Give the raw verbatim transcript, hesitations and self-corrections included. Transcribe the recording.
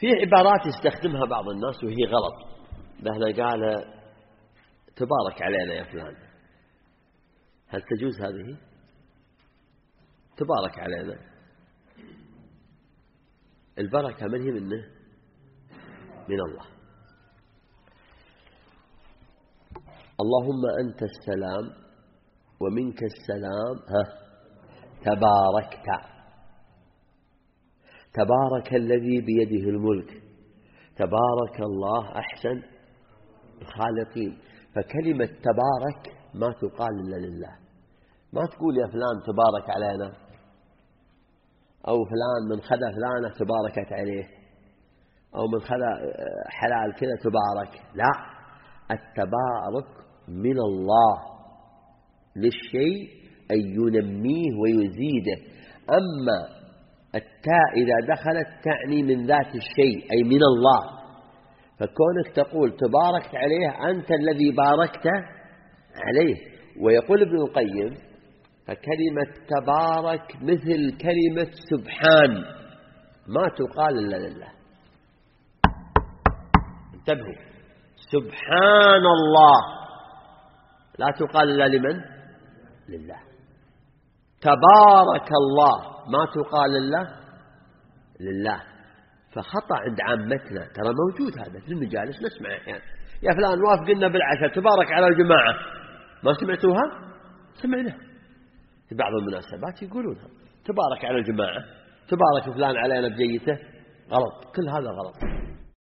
في عبارات يستخدمها بعض الناس وهي غلط. بهنا قال تبارك علينا يا فلان، هل تجوز هذه؟ تبارك علينا، البركة من هي منه؟ من الله. اللهم أنت السلام ومنك السلام، ها تباركت، تبارك الذي بيده الملك، تبارك الله أحسن الخالقين. فكلمة تبارك ما تقال إلا لله. ما تقول يا فلان تبارك علينا، أو فلان من خذ فلانة تباركت عليه، أو من خذ حلال كذا تبارك. لا، التبارك من الله للشيء أن ينميه ويزيده. أما التاء إذا دخلت تعني من ذات الشيء أي من الله. فكونك تقول تباركت عليه، أنت الذي باركت عليه. ويقول ابن القيم فكلمة تبارك مثل كلمة سبحان، ما تقال إلا لله. انتبهوا، سبحان الله لا تقال إلا لمن؟ لله. تبارك الله ما تقال إلا لله. فخطأ عند عامتنا، ترى موجود هذا في المجالس نسمع أحيانا، يعني يا فلان وافق لنا بالعشاء تبارك على الجماعة. ما سمعتوها؟ سمعنا في بعض المناسبات يقولونها، تبارك على الجماعة، تبارك فلان علينا بجيته. غلط، كل هذا غلط.